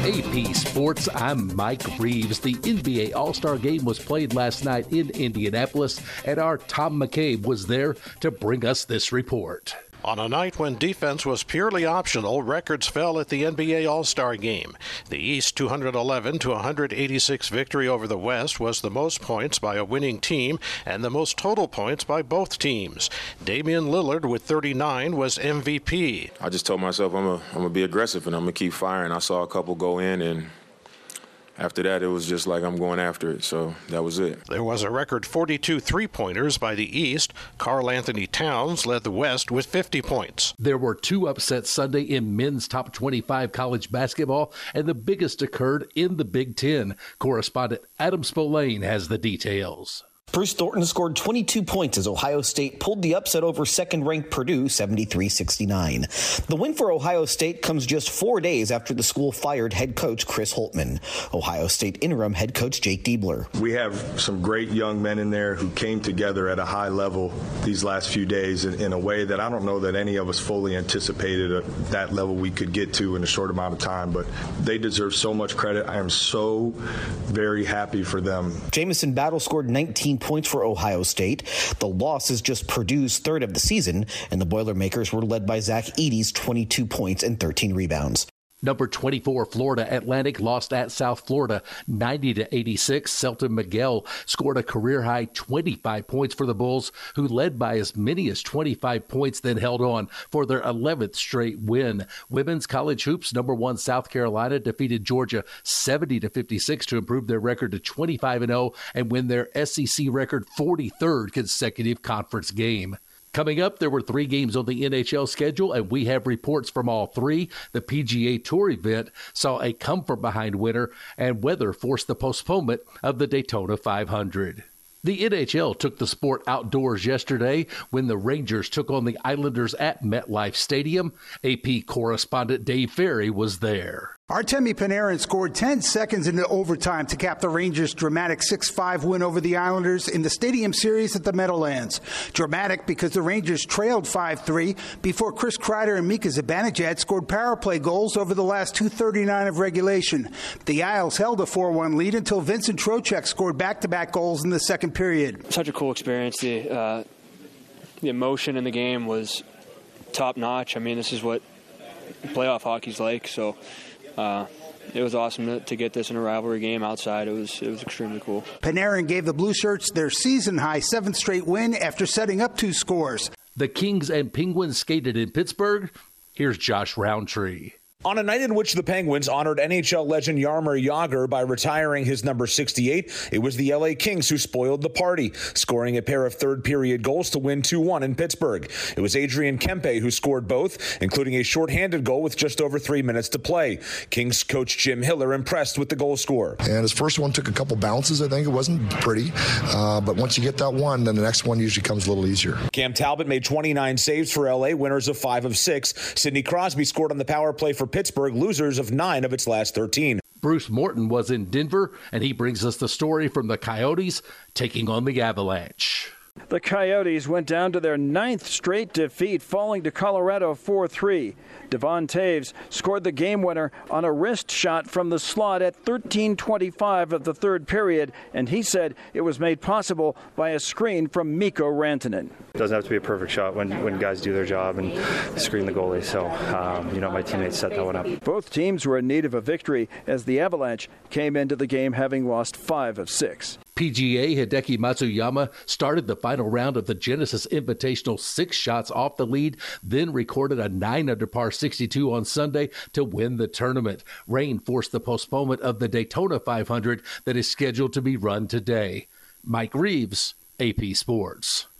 AP Sports, I'm Mike Reeves. The NBA All-Star Game was played last night in Indianapolis, and our Tom McCabe was there to bring us this report. On a night when defense was purely optional, records fell at the NBA All-Star Game. The East 211-186 victory over the West was the most points by a winning team and the most total points by both teams. Damian Lillard with 39 was MVP. I just told myself I'm gonna be aggressive and I'm gonna keep firing. I saw a couple go in, and after that, it was just like I'm going after it, so that was it. There was a record 42 three-pointers by the East. Karl Anthony Towns led the West with 50 points. There were two upsets Sunday in men's top 25 college basketball, and the biggest occurred in the Big Ten. Correspondent Adam Spillane has the details. Bruce Thornton scored 22 points as Ohio State pulled the upset over second-ranked Purdue 73-69. The win for Ohio State comes just 4 days after the school fired head coach Chris Holtmann. Ohio State interim head coach Jake Diebler. We have some great young men in there who came together at a high level these last few days in a way that I don't know that any of us fully anticipated at that level we could get to in a short amount of time, but they deserve so much credit. I am so very happy for them. Jamison Battle scored 19 points for Ohio State. The loss is just Purdue's third of the season, and the Boilermakers were led by Zach Edey's 22 points and 13 rebounds. Number 24, Florida Atlantic lost at South Florida 90-86. Selton Miguel scored a career-high 25 points for the Bulls, who led by as many as 25 points, then held on for their 11th straight win. Women's college hoops, number 1 South Carolina defeated Georgia 70-56 to improve their record to 25-0 and win their SEC record 43rd consecutive conference game. Coming up, there were 3 games on the NHL schedule, and we have reports from all 3. The PGA Tour event saw a come-from-behind winner, and weather forced the postponement of the Daytona 500. The NHL took the sport outdoors yesterday when the Rangers took on the Islanders at MetLife Stadium. AP correspondent Dave Ferry was there. Artemi Panarin scored 10 seconds into overtime to cap the Rangers' dramatic 6-5 win over the Islanders in the Stadium Series at the Meadowlands. Dramatic because the Rangers trailed 5-3 before Chris Kreider and Mika Zibanejad scored power play goals over the last 2:39 of regulation. The Isles held a 4-1 lead until Vincent Trocheck scored back-to-back goals in the second period. Such a cool experience. The emotion in the game was top-notch. I mean, this is what playoff hockey's like, so it was awesome to get this in a rivalry game outside. It was extremely cool. Panarin gave the Blue Shirts their season-high 7th straight win after setting up 2 scores. The Kings and Penguins skated in Pittsburgh. Here's Josh Roundtree. On a night in which the Penguins honored NHL legend Jaromir Jagr by retiring his number 68, it was the LA Kings who spoiled the party, scoring a pair of third-period goals to win 2-1 in Pittsburgh. It was Adrian Kempe who scored both, including a shorthanded goal with just over 3 minutes to play. Kings coach Jim Hiller impressed with the goal score. And his first one took a couple bounces, I think. It wasn't pretty, but once you get that one, then the next one usually comes a little easier. Cam Talbot made 29 saves for LA, winners of 5 of 6. Sidney Crosby scored on the power play for Pittsburgh, losers of 9 of its last 13. Bruce Morton was in Denver, and he brings us the story from the Coyotes taking on the Avalanche. The Coyotes went down to their 9th straight defeat, falling to Colorado 4-3. Devon Taves scored the game winner on a wrist shot from the slot at 13:25 of the third period, and he said it was made possible by a screen from Mikko Rantanen. It doesn't have to be a perfect shot when guys do their job and screen the goalie, so my teammates set that one up. Both teams were in need of a victory as the Avalanche came into the game having lost 5 of 6. PGA Hideki Matsuyama started the final round of the Genesis Invitational 6 shots off the lead, then recorded a 9-under-par 62 on Sunday to win the tournament. Rain forced the postponement of the Daytona 500 that is scheduled to be run today. Mike Reeves, AP Sports.